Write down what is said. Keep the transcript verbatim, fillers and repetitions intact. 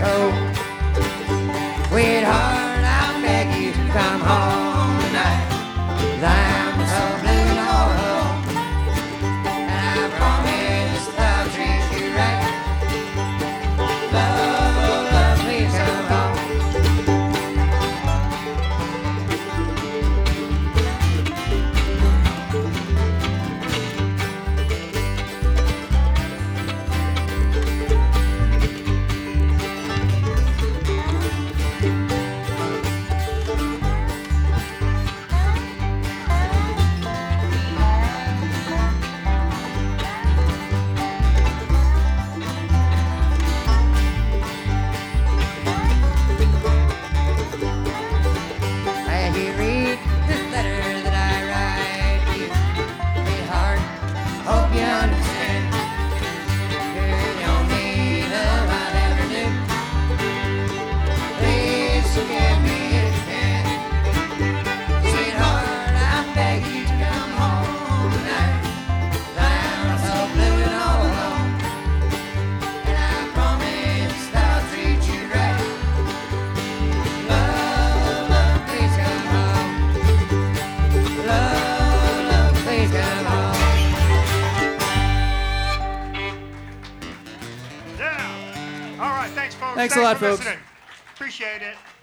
coat. Sweetheart, I beg you to come home tonight, 'cause I'm so blue and all alone. And I promise I'll treat you right. Love, oh love, please come home. As you read this letter that I write you, sweetheart, hope you understand. You're the only love I'll ever do. Please forgive me if you can. Sweetheart, I beg you to come home tonight, 'cause I'm so blue and all alone. And I promise I'll treat you right. Love, love, please come home. Love, love, please come home. Yeah. All right. Thanks, folks. Thanks a lot, for folks. listening. Appreciate it.